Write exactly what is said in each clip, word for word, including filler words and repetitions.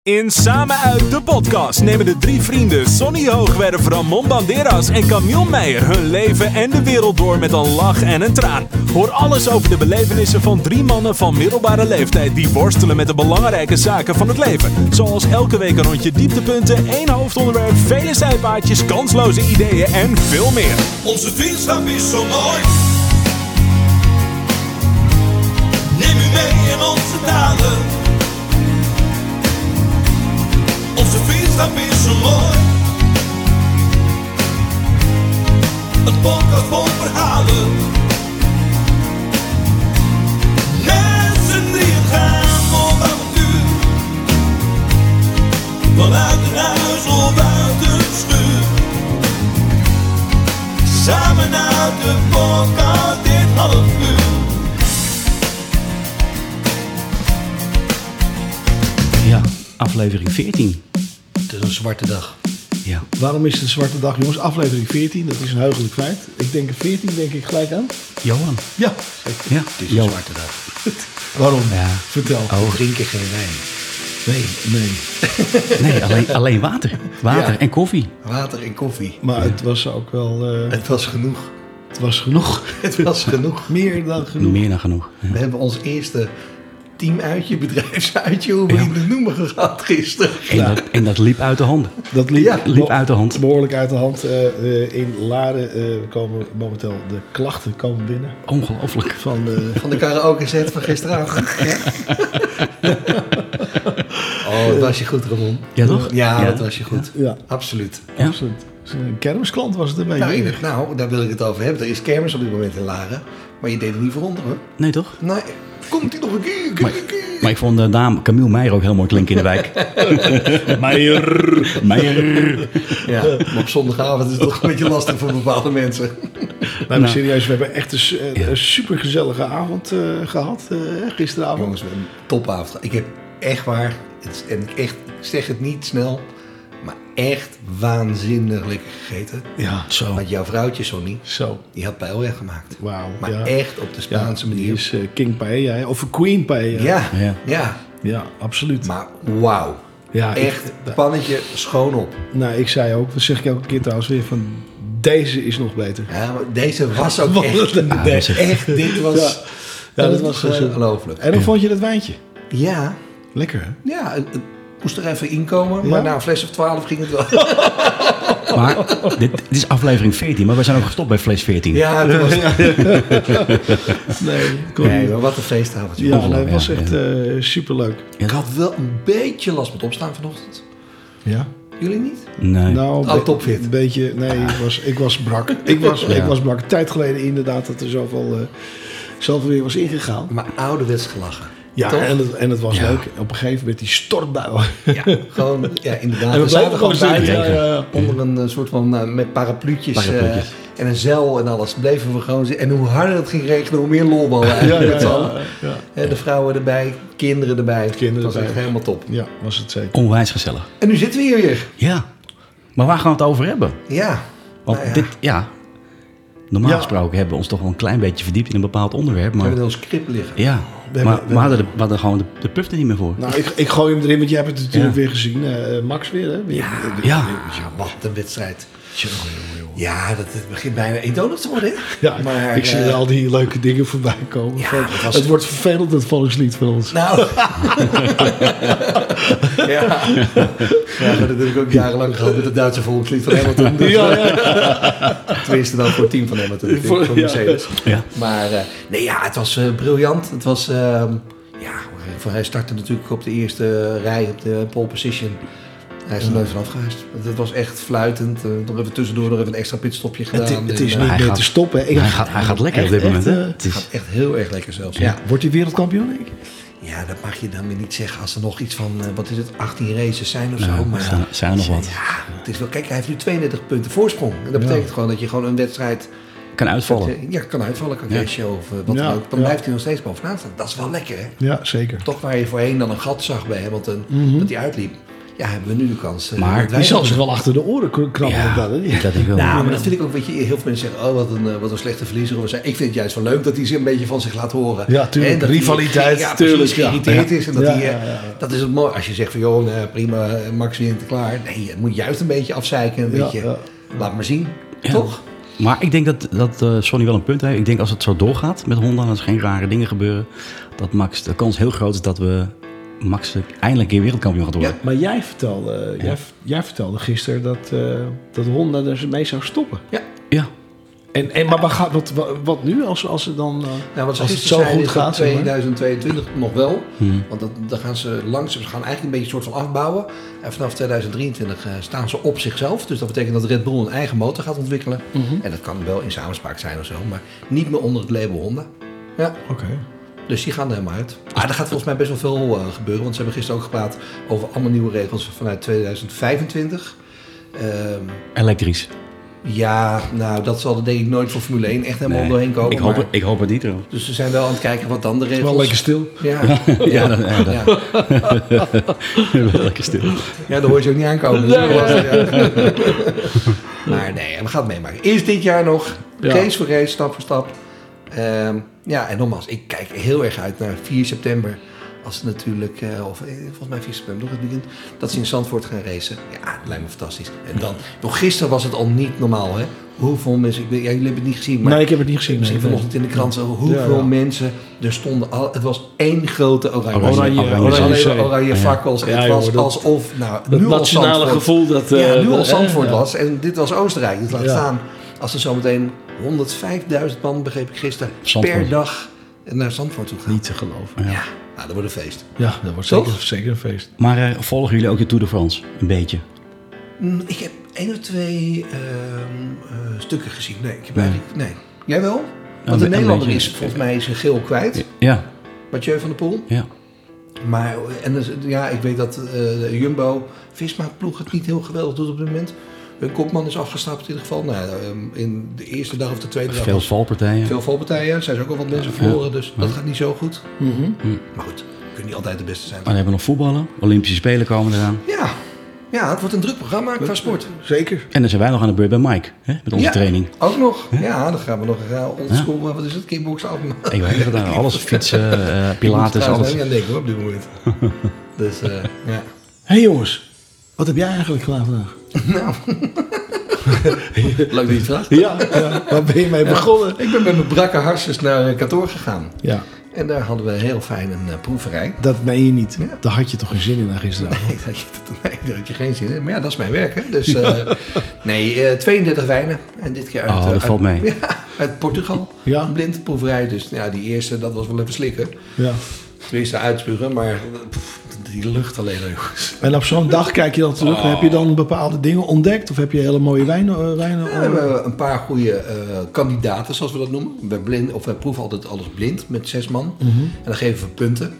In Samen Uit de podcast nemen de drie vrienden Sonny Hoogwerf, Ramon Banderas en Camille Meijer hun leven en de wereld door met een lach en een traan. Hoor alles over de belevenissen van drie mannen van middelbare leeftijd die worstelen met de belangrijke zaken van het leven. Zoals elke week een rondje dieptepunten, één hoofdonderwerp, vele zijpaadjes, kansloze ideeën en veel meer. Onze vriendschap is zo mooi. Neem u mee in onze daden. Onze vriendschap is zo mooi. Een podcast vol verhalen. Met z'n drieën gaan op avontuur. Vanuit een huis of uit een schuur. Samen uit de podcast dit half uur. Ja, aflevering veertien. Het is een zwarte dag. Ja. Waarom is het een zwarte dag, jongens? Aflevering veertien, dat is een heugelijk feit. Ik denk veertien, denk ik gelijk aan. Johan. Ja, Ja. het is Jo. een zwarte dag. Waarom? Ja. Vertel. Oh. We drinken geen wijn. Nee, nee. Nee, alleen, alleen water. Water Ja. en koffie. Water en koffie. Maar het was ook wel... Uh, Het was genoeg. het was genoeg. Het was genoeg. Meer dan genoeg. Meer dan genoeg. Ja. We hebben ons eerste teamuitje, bedrijfsuitje, hoe we Ja. het noemen, gehad gisteren. En, dat, en dat liep uit de handen. Dat liep, Ja, liep uit de hand. Behoorlijk uit de hand. Uh, uh, in Laren uh, komen momenteel de klachten komen binnen. Ongelooflijk. Van de... Van de karaoke set van gisteravond. Ja. Oh, dat was je goed, Ramon. Ja, toch? Ja, Ja. dat was je goed. Ja, Absoluut. Ja. absoluut. Een kermisklant was het een beetje. Nou, in- nou, daar wil ik het over hebben. Er is kermis op dit moment in Laren. Maar je deed het niet voor onder, hoor. Nee, toch? Nee, komt hij nog een keer, Maar, een keer. maar ik vond de naam Camille Meijer ook heel mooi klinken in de wijk. Meijer. Meijer. Ja, maar op zondagavond is het toch een beetje lastig voor bepaalde mensen. Nee, maar Nou. serieus, we hebben echt een, s- een, Ja. een supergezellige avond uh, gehad uh, gisteravond. Jongens, we hebben een topavond gehad. Ik heb echt waar, het is, en ik, echt, ik zeg het niet snel, maar echt waanzinnig lekker gegeten. Ja, Zo. Want jouw vrouwtje, Sonny, zo. die had paella gemaakt. Wauw. Maar ja. echt op de Spaanse ja, die manier. is uh, King Paella, hè? of Queen Paella. Ja, Ja. ja, Ja, absoluut. maar wauw. ja, Echt, Ik, pannetje schoon op. nou, ik zei ook, dat zeg ik elke keer trouwens weer, van deze is nog beter. Ja, maar deze was ook Wat echt, een Ah, dat is echt- echt, dit was, Ja. Ja, dat was was zo. ongelooflijk. En hoe vond je dat wijntje? Ja, Lekker, hè? ja, het, het moest er even inkomen, maar Ja? na een fles of twaalf ging het wel. Maar dit, dit is aflevering veertien, maar we zijn ook gestopt bij fles veertien. Ja, het was, Nee, kon nee, niet. maar wat een feestavond. Ja, jongens. nee, het was Ja, echt uh, superleuk. Ik had wel een beetje last met opstaan vanochtend. Ja. Jullie niet? Nee. Nou, Oh, be- topfit. Een beetje, nee, ik was, ik was brak. Ik was, ik was brak. Een tijd geleden inderdaad dat er zoveel, uh, zoveel weer was ingegaan. Maar ouderwets gelachen. Ja, Toch? en het, en het was Ja. leuk. Op een gegeven moment die stortbui. Ja, gewoon, ja, inderdaad. En we we zaten bleven gewoon gewoon buiten. zitten. Ja, ja, ja. Onder een uh, soort van, uh, met parapluutjes, Parapluutjes. uh, en een zeil en alles. Bleven we gewoon zitten. En hoe harder het ging regenen, hoe meer lol we hadden eigenlijk Ja, ja, met z'n ja, allen. ja. Hè, de vrouwen erbij, kinderen erbij. Kinderen dat was erbij. echt helemaal top. Ja, was het zeker. Onwijs gezellig. En nu zitten we hier weer. Ja. Maar waar gaan we het over hebben? Ja. Want Nou ja, dit, ja... Normaal Ja. gesproken hebben we ons toch wel een klein beetje verdiept in een bepaald onderwerp. we Maar hebben in ons script liggen. ja, hebben- maar we we hadden, de, we hadden gewoon de, de puff er niet meer voor. Nou, ik, ik gooi hem erin, want jij hebt het natuurlijk Ja. weer gezien. Uh, Max weer, hè? Weer, Ja. Ja. Ja, wat een wedstrijd. Ja, dat het begint bijna eentonig te worden. Hè? Ja, Maar, ik zie eh, er al die leuke dingen voorbij komen. Ja, Van, dat was- het wordt vervelend, het volkslied van ons. Nou. ja. Ja, maar dat heb ik ook jarenlang gehad met het Duitse volkslied van Hamilton. Dus, Ja, ja. tenminste dan voor het team van Hamilton, Voor- voor ja. Mercedes. Ja. Maar uh, nee, ja, het was uh, briljant. Het was, uh, ja, hij startte natuurlijk op de eerste rij op de pole position. Hij is er nooit vanaf geweest. Het was echt fluitend. Uh, nog even tussendoor nog even een extra pitstopje gedaan. Het, het is En, niet hij meer gaat- te stoppen. Ik Hij gaat, hij gaat lekker op dit echt, moment. echt, Hè? eh, Het Het is, gaat echt heel erg lekker zelfs. Ja. Ja. Wordt hij wereldkampioen, denk ik? Ja, dat mag je dan weer niet zeggen als er nog iets van, uh, wat is het, achttien races zijn of zo. nou, Maar zijn, zijn er nog wat. ja, het is wel, kijk, hij heeft nu tweeëndertig punten voorsprong. En dat Ja. betekent gewoon dat je gewoon een wedstrijd Kan uitvallen. ja, kan uitvallen, kan Ja. cashen of uh, wat Ja, dan ook. Dan ja. blijft hij nog steeds bovenaan staan. Dat is wel lekker, hè? Ja, zeker. Toch waar je voorheen dan een gat zag bij Hamilton, Mhm. dat hij uitliep. ja, hebben we nu de kans. Uh, Maar Die zal zich wel achter de oren krabben. Ja, dat, hè? dat denk ik wel. Nou, maar dat vind ik ook, weet je, heel veel mensen zeggen, oh, wat een, uh, wat een slechte verliezer. Ik vind het juist wel leuk dat hij zich een beetje van zich laat horen. Ja, tuurlijk. En dat Rivaliteit, hij, ja, tuurlijk, precies, ja. geïrriteerd Ja. is. En dat, Ja, hij, uh, ja, ja, ja. dat is het mooi. Als je zegt van, joh, uh, prima, Max wint, klaar. Nee, het moet juist een beetje afzeiken. Een Ja, beetje, ja. laat maar zien. Ja. Toch? Maar ik denk dat, dat uh, Sonny wel een punt heeft. Ik denk als het zo doorgaat met Honda, als er geen rare dingen gebeuren, dat Max, de kans heel groot is dat we Max eindelijk een keer wereldkampioen gaat worden. Maar jij vertelde, Ja. jij, jij vertelde gisteren dat, uh, dat Honda er mee zou stoppen. Ja. En, en, maar wat, gaat, wat, wat, wat nu als, als, het dan, uh, Nou, wat ze als het gisteren zo zeiden goed is gaat? dat zeg maar? tweeduizend tweeëntwintig nog wel. Hmm. Want dat, dan gaan ze langzaam, ze gaan eigenlijk een beetje een soort van afbouwen. En vanaf tweeduizend drieëntwintig uh, staan ze op zichzelf. Dus dat betekent dat Red Bull een eigen motor gaat ontwikkelen. Mhm. En dat kan wel in samenspraak zijn of zo. Maar niet meer onder het label Honda. Ja. Oké. Dus die gaan er helemaal uit. Maar er gaat volgens mij best wel veel uh, gebeuren. Want ze hebben gisteren ook gepraat over allemaal nieuwe regels vanuit tweeduizend vijfentwintig. Um, Elektrisch. ja, nou dat zal er denk ik nooit voor Formule één echt helemaal Nee, doorheen komen. Ik hoop, maar- het, ik hoop het niet trouwens. Dus ze zijn wel aan het kijken wat dan de regels... Wel lekker stil. Ja, Ja, dat, ja, dat, ja. wel lekker stil. Ja, daar hoor je ze ook niet aankomen. Dus dat is lastig, ja. Maar nee, we gaan het meemaken. Eerst dit jaar nog, Ja. race voor race, stap voor stap. Ehm, ja, en nogmaals, ik kijk heel erg uit naar vier september. Als het natuurlijk, uh, of eh, volgens mij vier september, nog het weekend, dat ze in Zandvoort gaan racen. Ja, dat lijkt me fantastisch. En dan, nog gisteren was het al niet normaal, hè? Hoeveel mensen, ik weet, ja, jullie hebben het niet gezien, maar Nee, ik heb het niet gezien. misschien nee, vanochtend in de krant, zo, hoeveel Ja, ja. mensen er stonden. Al, het was één grote oranje. Oranje, Oranje, oranje, oranje, Alleen zee. maar oranje fakkels. Ja, het joh, was dat- alsof, nou, Het nu al nationale Zandvoort. gevoel dat... Ja, eh, nu al dat- Zandvoort ja. was. En dit was Oostenrijk. Dus laat Ja. staan, als er zometeen honderdvijfduizend man, begreep ik gisteren, Zandvoort. per dag naar Zandvoort toe gaan. Niet te geloven. Ja, nou, dat wordt een feest. Ja, dat wordt Toch? zeker, zeker een feest. Maar uh, volgen jullie ook de Tour de France? Een beetje. Mm, Ik heb één of twee ehm, eh, stukken gezien. Nee, ik heb Nee. eigenlijk... Nee. Jij wel? een Want de be- een Nederlander beetje. is volgens mij zijn geel kwijt. Ja, Mathieu van der Poel. ja. Maar en dus, ja, ik weet dat eh, de Jumbo-Visma-ploeg het niet heel geweldig doet op dit moment. Hun kopman is afgestapt in ieder geval. Nou, ja, ehm, in de eerste dag of de tweede dag Veel was valpartijen. veel valpartijen. Zijn ze ook al wat mensen verloren, dus dat gaat niet zo goed. Maar goed, kunnen niet altijd de beste zijn. Maar dan hebben we nog voetballen. Olympische Spelen komen eraan. Ja, ja, het wordt een druk programma qua sport. Zeker. En dan zijn wij nog aan de beurt bij Mike. Hè, met onze Ja, training. ook nog. Ja, dan gaan we nog uh, oldschool, wat is het, kickboksen af. Ik weet niet wat daar. Alles fietsen, uh, pilates, Daar alles. zijn we niet aan denken hoor, op dit moment. Dus, uh, ja. Hé hey, jongens, wat heb jij eigenlijk gedaan vandaag? Leuk dat je het vraagt. Ja, ja. Waar ben je mee begonnen? Ik ben met mijn brakke harsjes naar uh, kantoor gegaan. Ja, En daar hadden we heel fijn een uh, proeverij. dat meen je niet. Ja. Daar had je toch geen zin in na gisteravond? Nee, dat je, nee, daar had je geen zin in. Maar ja, dat is mijn werk, hè. Dus, uh, nee, uh, tweeëndertig wijnen. En dit keer uit, Oh, dat uit- valt mee. Ja, uit Portugal. Ja. Een blind proeverij. Dus ja, die eerste, dat was wel even slikken. Ja. Tenminste, uitspugen. Maar pff, die lucht alleen, jongens. En op zo'n dag kijk je dan terug. Heb je dan bepaalde dingen ontdekt? Of heb je hele mooie wijnen? Uh, wijnen Ja, we hebben een paar goede uh, kandidaten, zoals we dat noemen. We, blind, of we proeven altijd alles blind met zes man. Mhm. En dan geven we punten.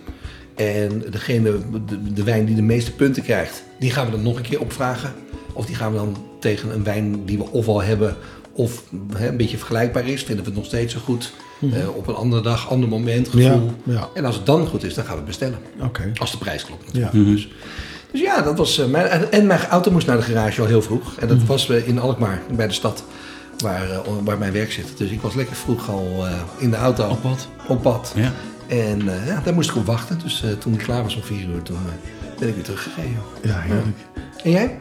En degene, de, de wijn die de meeste punten krijgt, die gaan we dan nog een keer opvragen. Of die gaan we dan tegen een wijn die we of al hebben, of hè, een beetje vergelijkbaar is, vinden we het nog steeds zo goed. Mhm. Uh, op een andere dag, ander moment, gevoel. Ja, ja. En als het dan goed is, dan gaan we het bestellen. Oké. Als de prijs klopt natuurlijk. Ja. Mhm. Dus ja, dat was uh, mijn, en, en mijn auto moest naar de garage al heel vroeg. En dat was uh, in Alkmaar, bij de stad, waar, uh, waar mijn werk zit. Dus ik was lekker vroeg al uh, in de auto. Op pad. Op pad. Ja. En uh, ja, daar moest ik op wachten. Dus uh, toen ik klaar was om vier uur, toen uh, ben ik weer teruggegaan. Ja, heerlijk. En jij?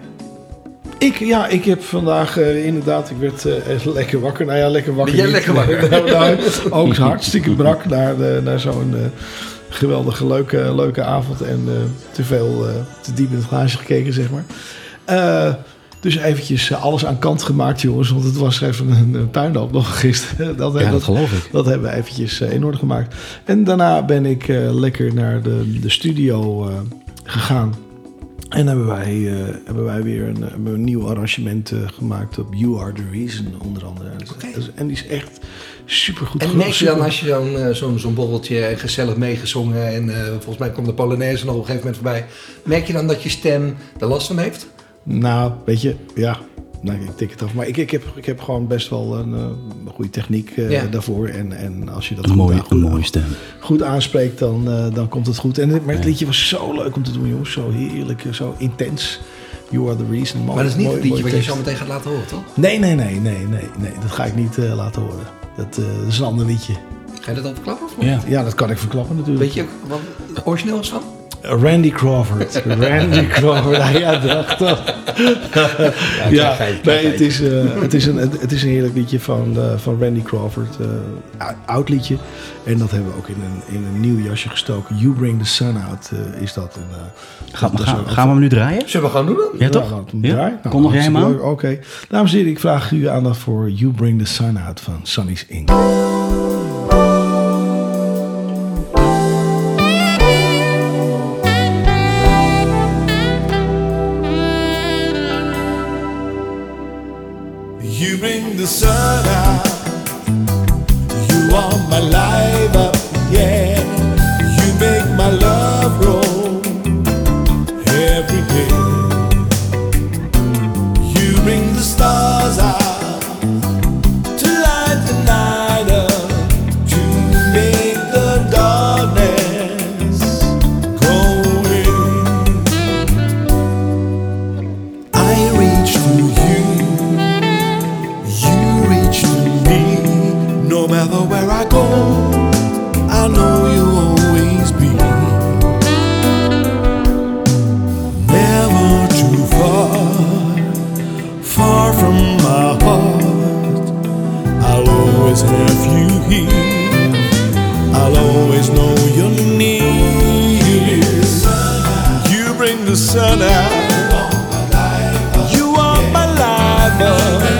Ik, ja, ik heb vandaag uh, inderdaad, ik werd uh, echt lekker wakker. Nou ja, lekker wakker. Ben jij niet. lekker wakker? Nou, nou, ook hartstikke brak naar, de, naar zo'n uh, geweldige, leuke, leuke avond. En uh, te veel, uh, te diep in het glaasje gekeken, zeg maar. Uh, dus eventjes uh, alles aan kant gemaakt, jongens. Want het was even een, een puinhoop nog gisteren. Dat, Ja, dat, dat geloof ik. dat hebben we eventjes uh, in orde gemaakt. En daarna ben ik uh, lekker naar de, de studio uh, gegaan. En hebben wij, uh, hebben wij weer een, hebben een nieuw arrangement uh, gemaakt op You Are The Reason, onder andere. Okay. En die is echt supergoed. En merk je dan als je zo'n uh, zo'n zo'n borreltje gezellig meegezongen en uh, volgens mij kwam de Polonaise nog op een gegeven moment voorbij. Merk je dan dat je stem er last van heeft? Nou, weet je, ja. nee, ik tik het af. Maar ik, ik, heb, ik heb gewoon best wel een, uh, een goede techniek uh, Ja. daarvoor. En, en als je dat Een goed, mooie, goed, een mooie stem. goed aanspreekt, dan, uh, dan komt het goed. En, maar het Ja. liedje was zo leuk om te doen, jongens. Zo heerlijk, zo intens. You are the reason. Mooi, Maar dat is niet mooi, het liedje mooi wat je tekst. zo meteen gaat laten horen, toch? Nee, nee, nee, nee, nee, nee. Dat ga ik niet uh, laten horen. Dat, uh, dat is een ander liedje. Ga je dat al verklappen of niet? Ja. Ja, dat kan ik verklappen natuurlijk. Weet je ook wat het origineel is van? Randy Crawford. Randy Crawford. Nou, ja, dacht toch. Ja, nee, het is, uh, het, is een, het is een heerlijk liedje van, uh, van Randy Crawford. Uh, oud liedje. En dat hebben we ook in een, in een nieuw jasje gestoken. You Bring the Sun Out uh, is dat. En, uh, Ga, dat is ga, ook- gaan we hem nu draaien? Zullen we gewoon doen dan? Ja, toch? nou, Ja? draai. Nou, Kondig jij hem aan? hartstikke leuk. Oké. Dames en heren, ik vraag u aandacht voor You Bring the Sun Out van Sonny's Inc. You bring the sun out. You are my life up, yeah. You make my love grow every day. You bring the stars out to light the night up, to make the darkness go away. I reach for you. You reach to me, no matter where I go, I know you'll always be. Never too far, far from my heart. I'll always have you here, I'll always know you're near. You bring the sun out, you are my life.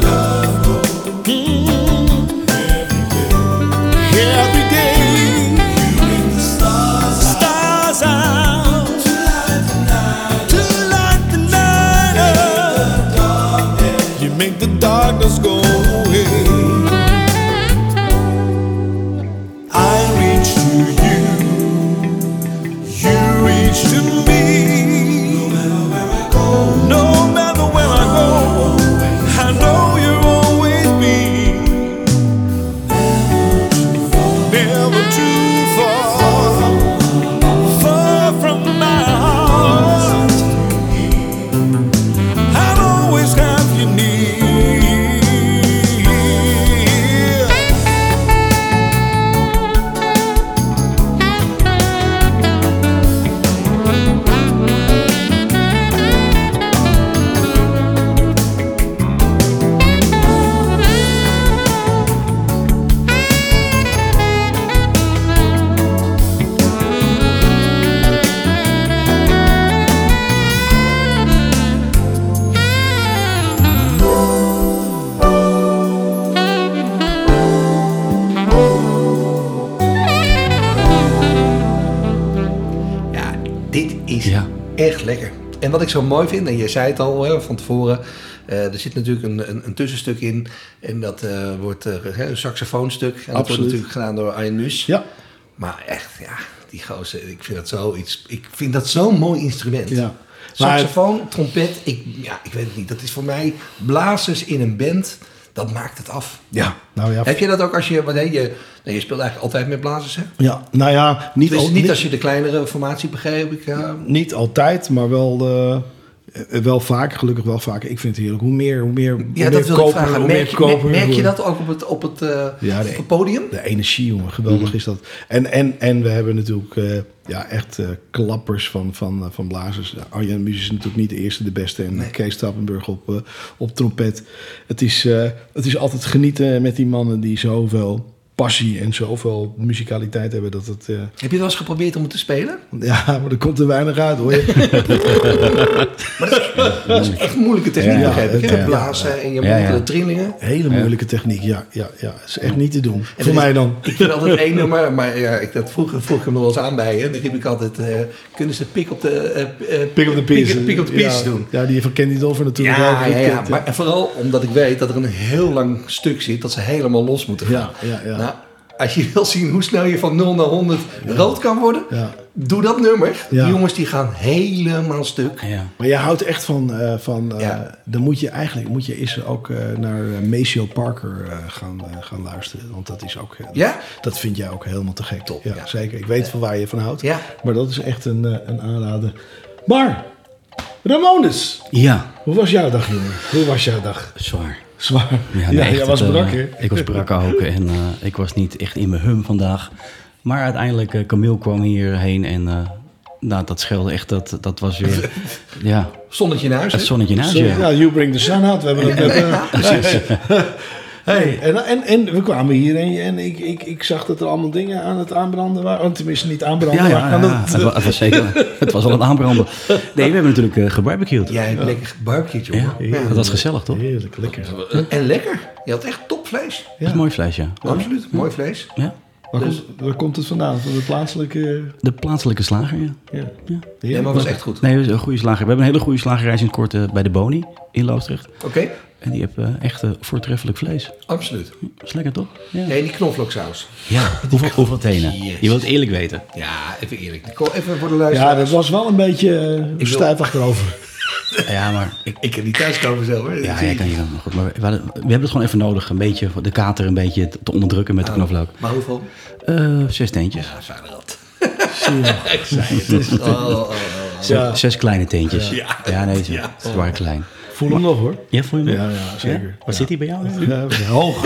Every day, you bring the stars, stars out to light the night, to light the night up. You make the darkness go away. I reach to you, you reach to me. No matter where I go, no matter where I go, I know you'll always be. Never too far, far from my heart. I'll always have you near. Ja, dit is Ja. echt lekker. En wat ik zo mooi vind, en je zei het al hè, van tevoren, uh, er zit natuurlijk een, een, een tussenstuk in. En dat uh, wordt uh, een saxofoonstuk. En dat wordt Absoluut. natuurlijk gedaan door Arjen Nus. Ja. Maar echt, ja, die gozer, ik vind dat zoiets. Ik vind dat zo'n mooi instrument. Ja. Saxofoon, trompet, ik, ja, ik weet het niet. Dat is voor mij blazers in een band. Dat maakt het af. Ja, nou ja. Heb je dat ook als je... Want, hè, je, nee, je speelt eigenlijk altijd met blazers, hè? Ja, nou ja, niet, Dus al, niet niet, als je de kleinere formatie begreep. Ik, uh, niet altijd, maar wel, uh, wel vaak, gelukkig wel vaak. Ik vind het heerlijk. Hoe meer, hoe meer, hoe ja, meer dat wil ik koper, vragen. hoe Merk, meer je- koper. merk je hoe- dat ook op het, op het, uh, Ja, de- op het podium? De energie, jongen. Geweldig is dat. En, en, en we hebben natuurlijk uh, ja, echt uh, klappers van, van, uh, van blazers. Arjen Mus is natuurlijk niet de eerste, de beste. En Nee. Kees Trappenburg op, uh, op trompet. Het is, uh, het is altijd genieten met die mannen die zoveel passie en zoveel muzikaliteit hebben. Dat het, uh, Heb je wel eens geprobeerd om het te spelen? ja, maar er komt er weinig uit, hoor je. Dat is echt moeilijke techniek, Ja, begrijp ik. ja, hè? ja. Blazen en je Ja, moet ja. de trillingen. Hele moeilijke techniek, ja. ja, ja. is echt niet te doen. En Voor er is- mij dan. Ik vind altijd één nummer, maar ja, ik, dat vroeg, vroeg ik hem nog wel eens aan bij je. Dan riep ik altijd, uh, kunnen ze pik op de uh, uh, Pick up the pieces. Pick, pick up the pieces ja, doen. Ja, die van Candy Dolphin natuurlijk ook. Ja, ja, ja. kent, Maar en vooral omdat ik weet dat er een heel lang stuk zit dat ze helemaal los moeten gaan. Ja, ja, ja. Nou, als je wil zien hoe snel je van nul naar honderd rood kan worden, Ja. doe dat nummer. Ja. Die jongens die gaan helemaal stuk. Ja. Maar jij houdt echt van... Uh, van uh, Ja. Dan moet je eigenlijk moet je eens ook uh, naar uh, Maceo Parker uh, gaan, uh, gaan luisteren. Want dat is ook... Uh, Ja? Dat vind jij ook helemaal te gek. Top, Ja, ja. zeker. Ik weet van waar je van houdt. Ja. Maar dat is echt een, uh, een aanrader. Maar, Ramones. Ja, Hoe was jouw dag, jongen? Hoe was jouw dag? zwaar. Zwaar. Ja, Ja, nee, echt, jij was het, uh, brak, hè? Ik was brak ook en uh, ik was niet echt in mijn hum vandaag. Maar uiteindelijk, uh, Camille kwam hierheen en uh, nou, dat scheelde echt. Dat, dat was weer, ja, Zonnetje in huis, het hè? zonnetje in huis. Sorry, Ja. ja, you bring the sun out. We hebben het net... Uh, precies. Hey, en, en, en we kwamen hier en, en ik, ik, ik zag dat er allemaal dingen aan het aanbranden waren. Oh, tenminste, niet aanbranden. Ja, ja, maar ja, aan ja. het, Het, was, het was zeker. Het was al aan het aanbranden. Nee, we hebben natuurlijk uh, gebarbecued. Jij hebt lekker gebarbecued, jongen. Ja, dat was gezellig, toch? Heerlijk, lekker. En lekker. Je had echt topvlees. Dat is mooi vlees, ja. Absoluut, mooi vlees. ja. Waar, komt, waar komt het vandaan? Van de plaatselijke... De plaatselijke slager, ja. Ja. ja. Ja, maar was echt goed. Nee, een goede slager. We hebben een hele goede slagerij sinds kort uh, bij de Boni in Loosdrecht. Oké, En die heeft uh, echt uh, voortreffelijk vlees. absoluut. Dat is lekker, toch? Ja. Nee, die knoflooksaus. Ja, hoeveel, hoeveel tenen? Jezus. Je wilt eerlijk weten. Ja, even eerlijk. Kom even voor de Ja, luisteraars. dat was wel een beetje uh, wil- stijf achterover. Ja, maar... Ik, Ik kan niet thuiskomen zelf, hè? ja, jij kan hier maar goed. Maar we, hadden- we hebben het gewoon even nodig. Een beetje, de kater een beetje te, te onderdrukken met de knoflook. Maar hoeveel? Uh, zes teentjes. Ja, zijn dat. Zie je. Ik zei het. Dus, oh, oh, oh. Zes, Ja. zes kleine teentjes. Ja. Ja, nee, ze, Ja. ze waren klein. Voel hem nog, hoor. Ja, vond je hem? Ja, ja, zeker. Wat zit hij bij jou? Ja, hoog.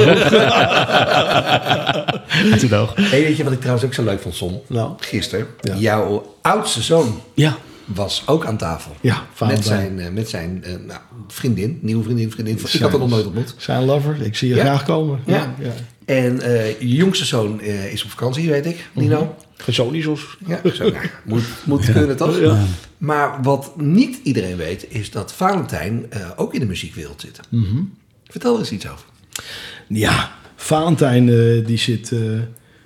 Hij zit hoog. Hey, weet je wat ik trouwens ook zo leuk vond, Son? Nou. Gisteren. Ja. Jouw oudste zoon Ja. was ook aan tafel. Ja, met Valentijn. zijn, eh, met zijn eh, nou, vriendin, nieuwe vriendin, vriendin. Ik had haar nog nooit ontmoet. Zijn lover. Ik zie je Ja. graag komen. Ja. ja. En eh, je jongste zoon eh, is op vakantie, weet ik, Nino. Gezonisos. Ja, zo, nou, moet, moet kunnen toch? Ja. Maar wat niet iedereen weet, is dat Valentijn eh, ook in de muziekwereld zit. Vertel er eens iets over. Ja, Valentijn uh, die zit, uh,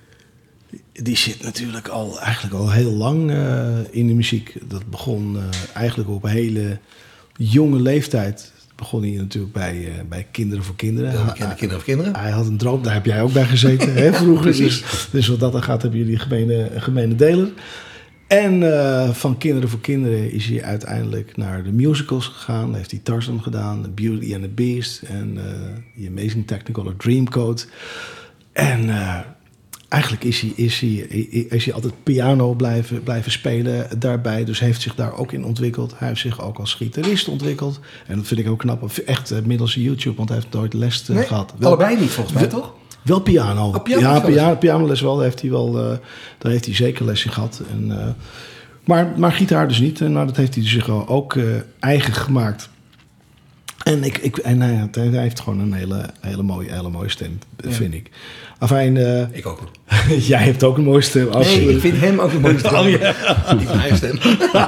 die zit natuurlijk al, eigenlijk al heel lang uh, in de muziek. Dat begon uh, eigenlijk op een hele jonge leeftijd. Begon hij natuurlijk bij, uh, bij Kinderen voor Kinderen. Wel bekende kinderen of kinderen? Hij had een droom, daar heb jij ook bij gezeten hè, vroeger. Dus, dus wat dat dan gaat, hebben jullie een gemene, een gemene deler. En uh, van Kinderen voor Kinderen is hij uiteindelijk naar de musicals gegaan. Heeft hij Tarzan gedaan, Beauty and the Beast en uh, The Amazing Technicolor Dreamcoat. En uh, eigenlijk is hij, is, hij, is hij altijd piano blijven, blijven spelen daarbij. Dus heeft zich daar ook in ontwikkeld. Hij heeft zich ook als gitarist ontwikkeld. En dat vind ik ook knap. Echt uh, middels YouTube, want hij heeft nooit les uh, Nee, gehad. Wel, allebei niet volgens mij, toch? wel piano. Oh, piano ja, zelfs. piano, pianoles wel. Daar heeft hij wel, uh, daar heeft hij zeker les in gehad. En, uh, maar, maar gitaar dus niet. En nou, dat heeft hij zich ook uh, eigen gemaakt. En, ik, ik, en hij, hij heeft gewoon een hele, hele, mooie, hele mooie stem, Ja. vind ik. Afijn, uh, Ik ook. jij hebt ook een mooie stem. Nee, absoluut. ik vind hem ook een mooie stem. Oh, ja. Niet mijn eigen stem.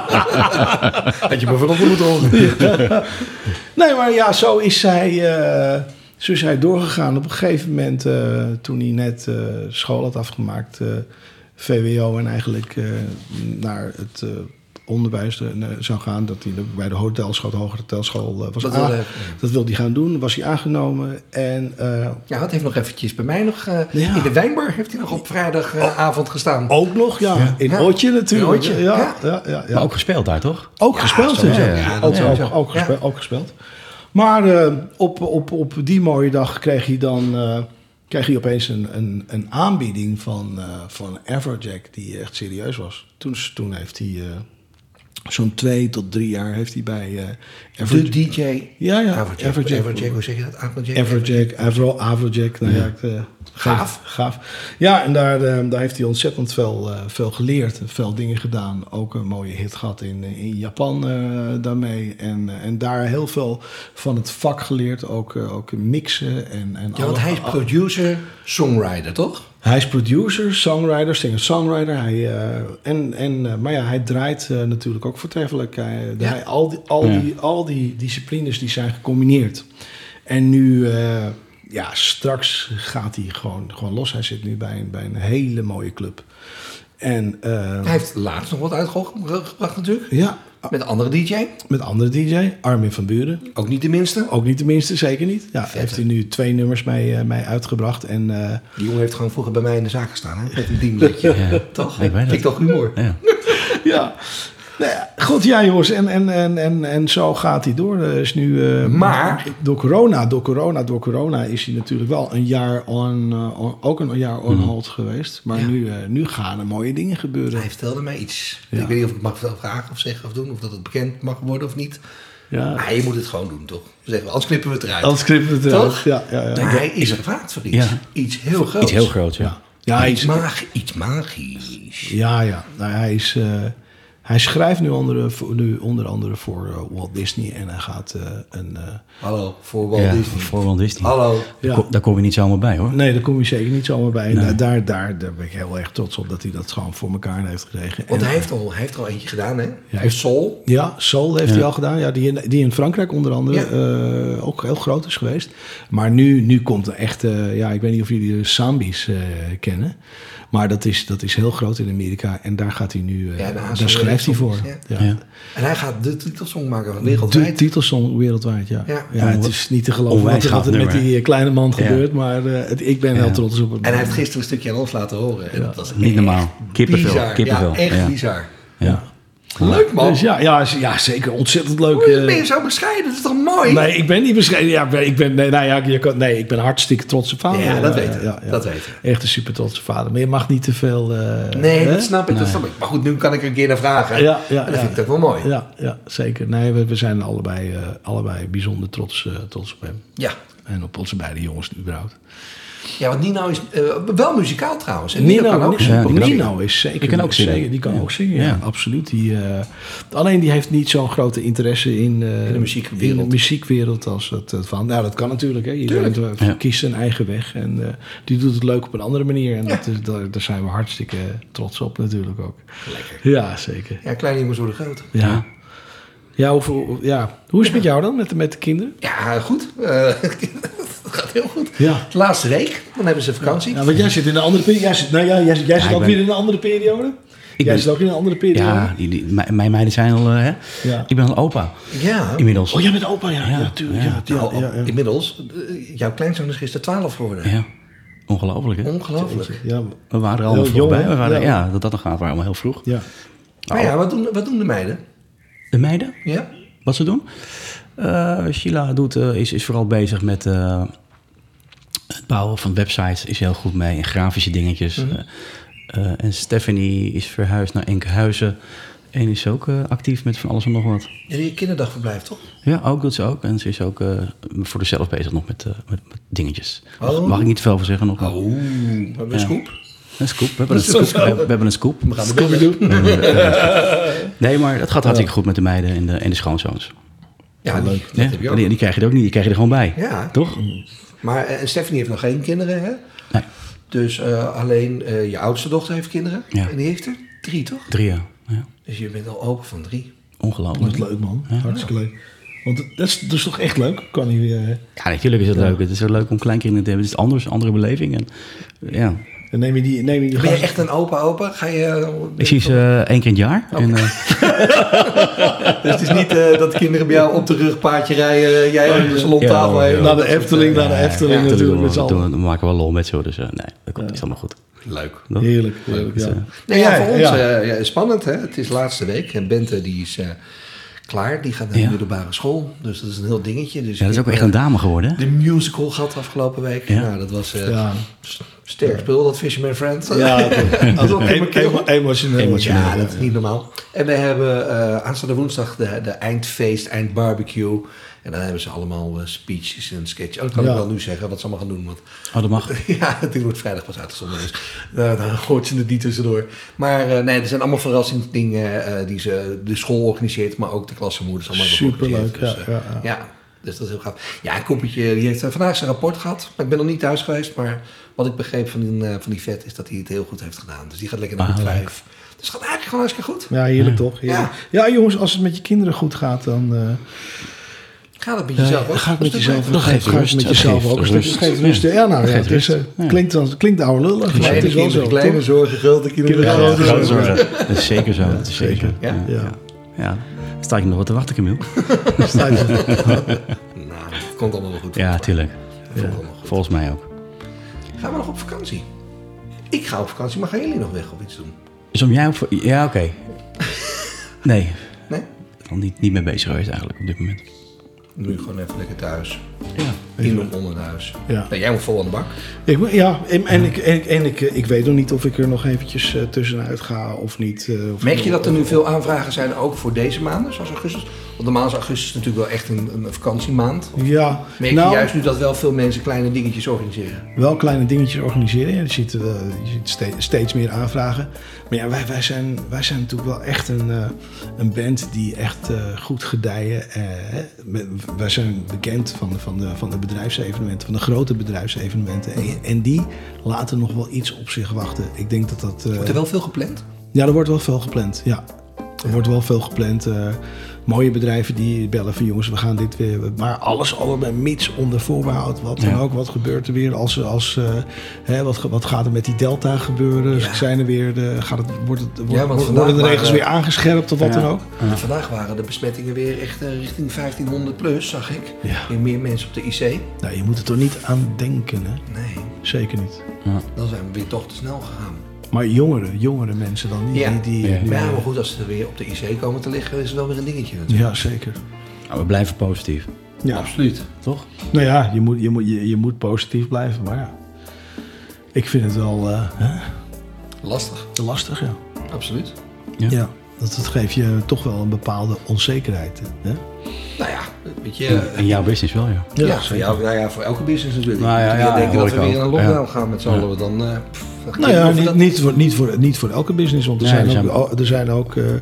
Had je me vanochtend moeten horen. Nee, maar ja, zo is hij, uh, zo is hij doorgegaan. Op een gegeven moment, uh, toen hij net uh, school had afgemaakt, uh, V W O, en eigenlijk uh, naar het uh, onderwijs uh, zou gaan, dat hij bij de hotelschool, de hogere hotelschool uh, was Dat aan- wilde hij. dat wilde hij gaan doen. Was hij aangenomen en uh, Ja, het heeft nog eventjes bij mij nog... uh, Ja. In de wijnbar heeft hij nog op vrijdagavond gestaan. ook nog, ja, in Ja. Ootje natuurlijk. In Ootje, ja, ja. ja, ja, ja. Maar ook gespeeld daar, toch? Ook Ja, gespeeld, sowieso. ja. Ja, ook, sowieso. ook, ook, Ja. gespeeld, ook gespeeld. Maar uh, op, op, op die mooie dag kreeg hij dan uh, kreeg hij opeens een, een, een aanbieding van, uh, van Everjack die echt serieus was. Toen, toen heeft hij uh, zo'n twee tot drie jaar heeft hij bij uh, De Everjack... D J. Ja, ja. Everjack. Everjack. Everjack, hoe zeg je dat? Everjack. Everjack, Avro, Avrojack. Nou ja, ik, uh, Gaaf. gaaf. Ja, en daar, uh, daar heeft hij ontzettend veel, uh, veel geleerd. Veel dingen gedaan. Ook een mooie hit gehad in, in Japan uh, daarmee. En, uh, en daar heel veel van het vak geleerd. Ook, uh, ook mixen. En, en Ja, want alle- hij is producer, songwriter, toch? hij is producer, songwriter, singer-songwriter. Hij, uh, en, en, uh, maar ja, hij draait uh, natuurlijk ook voortreffelijk. Hij, Ja. hij, al, die, al, Ja. die, al die disciplines die zijn gecombineerd. En nu, uh, ja, straks gaat hij gewoon, gewoon los. Hij zit nu bij een, bij een hele mooie club. En uh, Hij heeft laatst nog wat uitgebracht natuurlijk. ja, Met een andere D J. Met andere D J, Armin van Buren. Ook niet de minste. Ook niet de minste, zeker niet. Ja, Vet, heeft hè? hij nu twee nummers mee, uh, mee uitgebracht. En, uh, Die jongen heeft gewoon vroeger bij mij in de zaak gestaan. Hè? Met een dienbletje. Ja. Toch? Ik weet het. Vind ik toch humor. Ja. ja. Nou ja, goed, ja jongens. En, en, en, en, en zo gaat hij door. Er is nu, uh, Maar- Door corona, door corona, door corona is hij natuurlijk wel een jaar on, uh, on- ook een jaar on hold geweest. Maar Ja. nu, uh, nu gaan er mooie dingen gebeuren. Hij vertelde mij iets. Ja. Ik weet niet of ik mag vragen of zeggen of doen. Of dat het bekend mag worden of niet. Ja. Maar je moet het gewoon doen, toch? Zeggen we, anders knippen we het eruit. Anders knippen we het eruit. Toch? Ja, ja, ja. Maar hij is gevraagd voor iets. Ja. Iets heel groots. Iets heel groots, ja. Ja, ja, hij iets, is, mag, iets magisch. ja, ja. Nou, hij, is, uh, hij schrijft nu onder, nu onder andere voor uh, Walt Disney. En hij gaat uh, een... Uh, Hallo, voor Walt Ja, Disney. voor Walt Disney. Hallo. ja. Ko- Daar kom je niet zomaar bij, hoor. Nee, daar kom je zeker niet zomaar bij. En Nee. daar, daar, daar ben ik heel erg trots op dat hij dat gewoon voor elkaar heeft gekregen. Want En- hij heeft, al, hij heeft er al eentje gedaan, hè? hij heeft- Soul. Ja, Soul heeft Ja. hij al gedaan. Ja, die, in, die in Frankrijk onder andere Ja. uh, ook heel groot is geweest. Maar nu, nu komt er echt... Uh, ja, ik weet niet of jullie de Sambi's uh, kennen. Maar dat is, dat is heel groot in Amerika. En daar gaat hij nu... Uh, Ja, de daar Azië- schrijft hij voor. Ja. Ja. Ja. En hij gaat de titelsong maken van De wereldwijd. titelsong wereldwijd, ja. Ja. ja. Het is niet te geloven Onwijs wat, wat er gaaf met nummer, die kleine man Ja. gebeurt. Maar uh, het, ik ben heel Ja. trots op hem. En hij heeft gisteren een stukje aan ons laten horen. En dat was Niet echt normaal. Kippenvel. Bizar. Kippenvel. Ja, echt Ja. bizar. Ja. Leuk, man. Dus ja, ja, ja, zeker. Ontzettend leuk. Hoe uh, ben je zo bescheiden? Dat is toch mooi? Nee, ik ben niet bescheiden. Ja, ik ben, ik ben, nee, nou ja, je kan, nee, ik ben hartstikke trotse vader. Ja, dat Ja, weten we. ja, ja. Dat weten we. Echt een super trotse vader. Maar je mag niet te veel... uh, Nee, hè? dat snap ik, dat snap ik. Maar goed, nu kan ik er een keer naar vragen. Ja, ja, en dat ja. vind ik ook wel mooi. Ja, ja, zeker. Nee, we, we zijn allebei, uh, allebei bijzonder trots, uh, trots op hem. Ja. En op onze beide jongens überhaupt. Ja, want Nino is uh, wel muzikaal trouwens. En Nino, Nino, kan ook ja, super die kan ook Nino is zeker... Die kan ook zingen. zeker- die kan Ja. ook zingen, ja. Ja. Absoluut. Die, uh, alleen die heeft niet zo'n grote interesse in, uh, In de muziekwereld. in de muziekwereld als het uh, van... Nou, dat kan natuurlijk. Hè. Iedereen uh, Ja. kiest zijn eigen weg. En uh, die doet het leuk op een andere manier. En Ja. dat is, daar, daar zijn we hartstikke trots op natuurlijk ook. Lekker. Ja, zeker. Ja, kleine jongens worden groot. Ja. Ja, hoe, ja. hoe is het met jou dan, met de, met de kinderen? Ja, goed. Uh, dat gaat heel goed. Ja. De laatste week, dan hebben ze vakantie. Ja, want jij zit in een andere periode. Jij zit, nou ja, jij, jij zit ik ook ben- weer in een andere periode. Ik jij ben- zit ook in een andere periode. Ja, die, die, mijn mijn meiden zijn al... eh, hè? Ja. Ik ben al opa. Ja. Inmiddels. Oh, jij bent opa, ja. Ja, Ja, tuurlijk. ja. Ja, ja, Nou, ja, ja. Inmiddels, uh, jouw kleinzoon is gisteren twaalf geworden. Ja. Ongelooflijk, hè? Ongelooflijk. Ja, We waren er allemaal Heel vroeg jong, bij. hè? We waren, Ja. ja. dat dat nog gaat, waren allemaal heel vroeg. ja. Maar ja, wat doen, wat doen de meiden? De meiden, Ja? wat ze doen? Eh, Sheila doet, eh, is, is vooral bezig met eh, het bouwen van websites. Is heel goed mee. En grafische dingetjes. Mhm. Eh, eh, en Stephanie is verhuisd naar Enkhuizen. En is ook eh, actief met van alles en nog wat. Ja, die kinderdagverblijf, toch? Ja, ook doet ze ook. En ze is ook eh, voor zichzelf bezig nog met, eh, met, met dingetjes. Mag, Oh. mag ik niet te veel over zeggen nog? maar- Oh, we hebben een Ja. scoop. Een scoop. We hebben een scoop. We hebben, we hebben een scoop. We gaan de bellen. Nee, maar het gaat hartstikke goed met de meiden en de, en de schoonzoons. Ja, die, dat Ja, heb je ook. die, die krijg je er ook niet. Die krijg je er gewoon bij. Ja. Toch? Maar uh, Stephanie heeft nog geen kinderen, hè? Nee, Dus uh, alleen uh, je oudste dochter heeft kinderen. Ja. En die heeft er drie, toch? drie jaar. Ja. Dus je bent al open van drie. Ongelooflijk. Wat leuk, man. Hartstikke leuk. Want dat is, dat is toch echt leuk? Kan hij weer... Ja, natuurlijk is het leuk. Het is wel leuk om kleinkinderen te hebben. Het is anders, andere beleving. En, ja. Dan neem je die... Neem je die Ben je gast- echt een opa-opa? Ga je... uh, Ik zie ze eh, één keer in het jaar. En, eh, Dus het is niet uh, dat kinderen bij jou op de rug paardje rijden. Jij aan de salontafel Ja, heen. ja. Naar de Efteling, naar de Efteling ja, natuurlijk. Met z'n we, doen- allen. we maken wel lol met ze. Dus eh, nee, dat komt, is allemaal goed. Leuk. Toch? Heerlijk, heerlijk, Dus, ja. eh, Nee, ja, Ja, voor ons ja. uh, ja, spannend, hè? Het is de laatste week. En Bente die is uh, klaar. Die gaat naar de Ja. middelbare school. Dus dat is een heel dingetje. Dus ja, dat is ik ook heb, echt een uh, dame geworden. Hè? de musical gehad afgelopen week. Ja. Nou, dat was uh, Ja. sterk spul, dat Fisherman Friend. Ja, dat is ook in mijn keel. emotioneel. Emotioneel. Ja, dat is niet normaal. En we hebben uh, aanstaande woensdag de, de eindfeest, eindbarbecue. En dan hebben ze allemaal uh, speeches en sketches. Oh, dat kan Ja. ik wel nu zeggen, wat ze allemaal gaan doen. Want Oh, dat mag. ja, dit wordt vrijdag pas uitgezonden. Dus uh, dan hoort ze er niet tussendoor. Maar uh, nee, er zijn allemaal verrassingsdingen uh, die ze de school organiseert. Maar ook de klassenmoeders allemaal hebben Superleuk, georganiseerd. ja, Dus, uh, ja, ja. ja, dus dat is heel gaaf. Ja, een koppeltje, die heeft uh, vandaag zijn rapport gehad. Maar ik ben nog niet thuis geweest. Maar wat ik begreep van die, uh, van die vet is dat hij het heel goed heeft gedaan. Dus die gaat lekker naar Ah, de leuk. vijf. Dus het gaat eigenlijk gewoon hartstikke goed. Ja, heerlijk toch? Heerlijk. Ja. jongens, als het met je kinderen goed gaat, dan... Uh, Gaat het met jezelf ook? gaat het met jezelf, dat geeft gaat het rust. met Dat jezelf geeft ook een stukje. rust. Het geeft rust. Ja, nou ja, geeft het is, uh, rust. Ja. klinkt, als, klinkt oude lullig, maar het Kleine is wel kinderen, zo. kleine toch? zorgen, grote kinderen. Kinderen, Ja, grote grote zorgen. zorgen. Dat is zeker zo. Dat is zeker. Ja. Ja. Ja. Ja. Sta je nog wat te wachten, Camille? Nou, het komt allemaal wel goed. Ja, tuurlijk. Het komt allemaal goed. Volgens mij ook. Gaan we nog op vakantie? Ik ga op vakantie, maar gaan jullie nog weg of iets doen? Dus om jij op... Ja, oké. Okay. Nee. Nee? Ik ben niet, niet mee bezig geweest eigenlijk op dit moment. Nu gewoon even lekker thuis. Ja. In of onder het huis. Ja. Nou, jij moet vol aan de bak. Ik, moet- ja, en, en, ik, en, en ik, ik weet nog niet of ik er nog eventjes uh, tussenuit ga of niet. Uh, of Merk je dat er nu veel aanvragen zijn ook voor deze maanden, zoals augustus? Want normaal is augustus natuurlijk wel echt een, een vakantiemaand. Ja, Merk nou, je juist nu dat wel veel mensen kleine dingetjes organiseren? wel kleine dingetjes organiseren. Ja, je ziet, uh, je ziet ste- steeds meer aanvragen. Maar ja, wij, wij, zijn, wij zijn natuurlijk wel echt een, uh, een band die echt uh, goed gedijen. Uh, hè. Met- wij zijn bekend van de, van, de, van de bedrijfsevenementen, van de grote bedrijfsevenementen. En, en die laten nog wel iets op zich wachten. Ik denk dat dat... uh, Wordt er wel veel gepland? Ja, er wordt wel veel gepland, ja. Er wordt wel veel gepland. Uh, mooie bedrijven die bellen van jongens, we gaan dit weer... Maar alles allemaal mits onder voorbehoud. Wat dan Ja. ook, wat gebeurt er weer? Als, als, uh, hè, wat, wat gaat er met die Delta gebeuren? Ja. Zijn er weer de, gaat het, wordt het, wordt, want worden vandaag de regels waren- weer aangescherpt of wat Ja. dan ook? En vandaag waren de besmettingen weer echt uh, richting vijftienhonderd plus, zag ik. Ja. Weer meer mensen op de I C. Nou, je moet er toch niet aan denken, hè? Nee, Zeker niet. dan zijn we weer toch te snel gegaan. Maar jongere, jongere mensen dan, die... Ja. die, die Ja. nu- Maar ja, maar goed, als ze er weer op de I C komen te liggen, is het wel weer een dingetje natuurlijk. ja, zeker. Nou, we blijven positief. Ja. Absoluut. Toch? Nou ja, je moet, je, moet, je, je moet positief blijven, maar ja. Ik vind het wel uh, hè, Lastig, lastig, ja. absoluut. Ja. Ja, dat, dat geeft je toch wel een bepaalde onzekerheid. Hè? Nou ja, weet je... In jouw business wel, ja. Ja, voor, jou, nou ja, voor elke business natuurlijk. Nou ja, Als ja, we denken hoor dat we ik weer in een ook. lockdown Ja. gaan met z'n allen, dan... Uh, pff, dan Nou ja, of we niet, dat- niet, voor, niet, voor, niet voor elke business, want er Nee, zijn er ook, zijn- oh, er zijn ook uh, uh,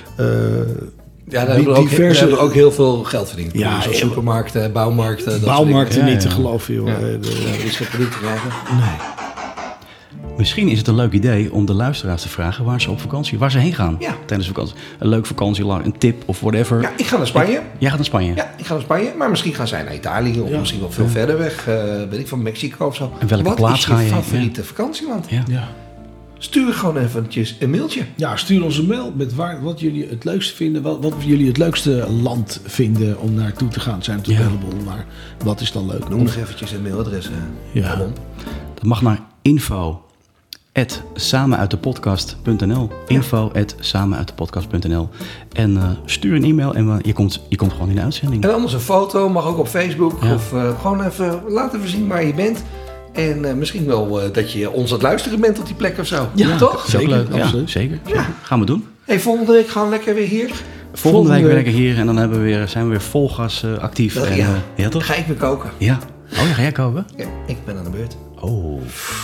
Ja, daar hebben, we ook, diverse- daar hebben we ook heel veel geld verdiend. Ja, Zoals ja, supermarkten, bouwmarkten. Dat bouwmarkten Ja, niet ja. te geloven, joh. Ja. Eh, de- soort dingen. Ja, die scheppen niet te krijgen. nee. Misschien is het een leuk idee om de luisteraars te vragen waar ze op vakantie, waar ze heen gaan Ja. tijdens de vakantie. Een leuk vakantielang, een tip of whatever. Ja, ik ga naar Spanje. Jij gaat naar Spanje. Ja, ik ga naar Spanje. Maar misschien gaan zij naar Italië of Ja. misschien wel veel verder weg. eh weet ik, van Mexico of zo. En welke Wat plaats is ga je je heen? favoriete vakantieland? Ja. Ja. Stuur gewoon eventjes een mailtje. Ja, stuur ons een mail met waar, wat jullie het leukste vinden. Wat, wat jullie het leukste land vinden om naartoe te gaan. Het zijn natuurlijk Ja. een heleboel, maar wat is dan leuk? Noem nog eventjes een mailadres. eh, Ja. Ramon. Dat mag naar info at samenuitdepodcast punt n l. info at samenuitdepodcast punt n l. En uh, stuur een e-mail en we, je, komt, je komt gewoon in de uitzending. En anders een foto, mag ook op Facebook. Ja. Of uh, gewoon even laten we zien waar je bent. En uh, misschien wel uh, dat je ons aan het luisteren bent op die plek of zo. Ja, toch? Dat is ook zeker, leuk. Ja, absoluut. zeker, zeker. Gaan we doen. Hey, volgende week gaan we lekker weer hier. Volgende, Volgende week week. werken hier en dan hebben we weer, zijn we weer vol gas uh, actief. Ja. En, uh, ja, toch? Ga ik weer koken. Ja. Oh ja, ga jij koken? Ja, ik ben aan de beurt. Oh.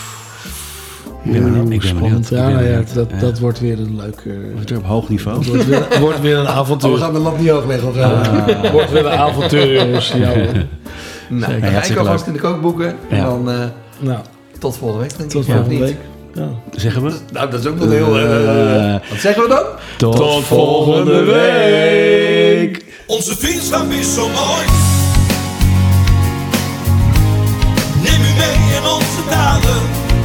Ja, ben benieuwd, ik ben spannend. benieuwd, ik Ja, ben nou ja, benieuwd. dat, Ja. dat wordt weer een leuk... uh, Wordt weer op hoog niveau. Het wordt weer, wordt weer een Oh, we avontuur. gaan de lat niet hoog leggen of zo. Het wordt weer een avontuur, jongens. Ja, hoor. Nou, Ja, dan ga ik hartstikke alvast leuk. in de kookboeken. En Ja. dan uh, Nou, tot volgende week. Denk tot ik. Of volgende niet? week. Ja. Zeggen we? Nou, dat is ook wel heel... Uh, wat zeggen we dan? Tot, volgende week. Onze vriendschap is zo mooi. Neem u mee in onze dagen.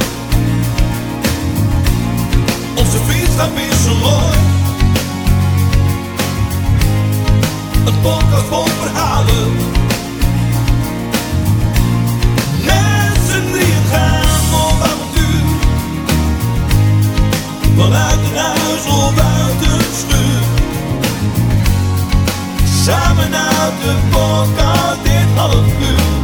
Onze vriendschap is zo mooi. Een podcast vol verhalen. Mensen die het gaan op avontuur. Vanuit een huis of uit een schuur. Samen uit de podcast dit half uur.